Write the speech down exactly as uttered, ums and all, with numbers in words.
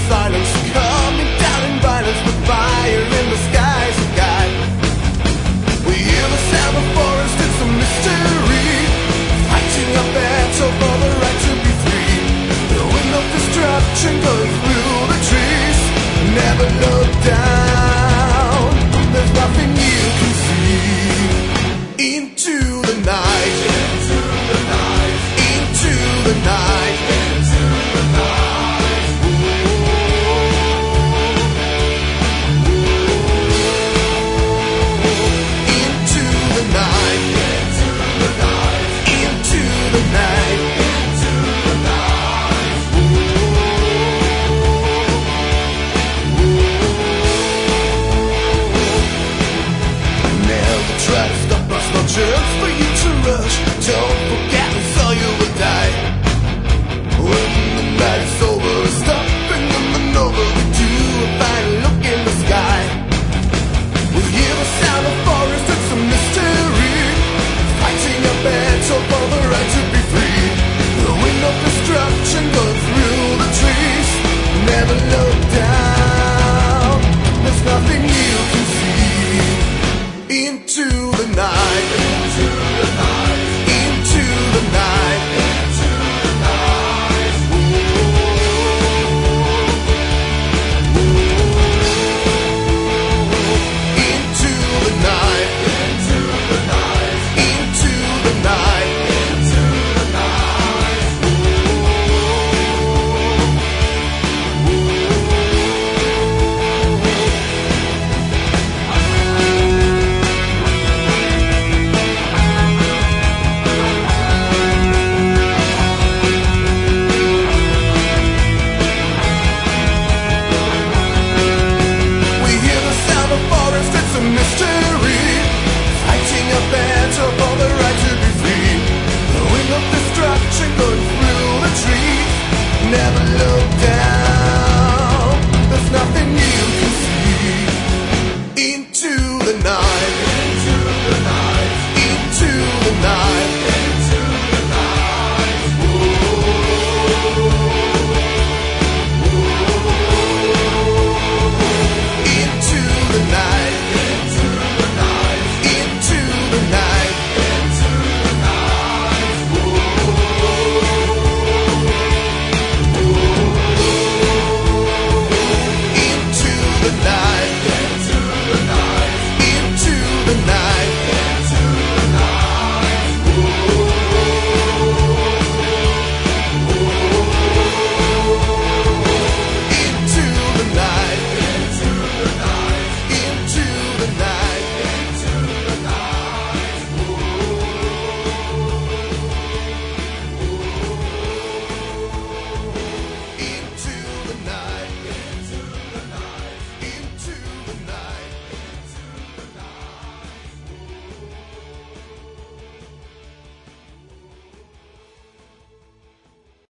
silence, coming down in violence with fire in the skies of God. We hear the sound of forest, it's a mystery, fighting a battle for the right to be free. The wind of destruction goes through the trees. Never look down, there's nothing you can see. Into the night, into the night, into the night, into the night. Into the night, into the night, into the night, into the night. Never try to stop us, no chance for you to rush. Don't forget it's all you will die. When the night is over, stopping in the novel, we do a final look in the sky. We hear the sound of forest, it's a mystery, fighting a battle for the right to be free. The wind of destruction goes through the trees. Never look down, there's nothing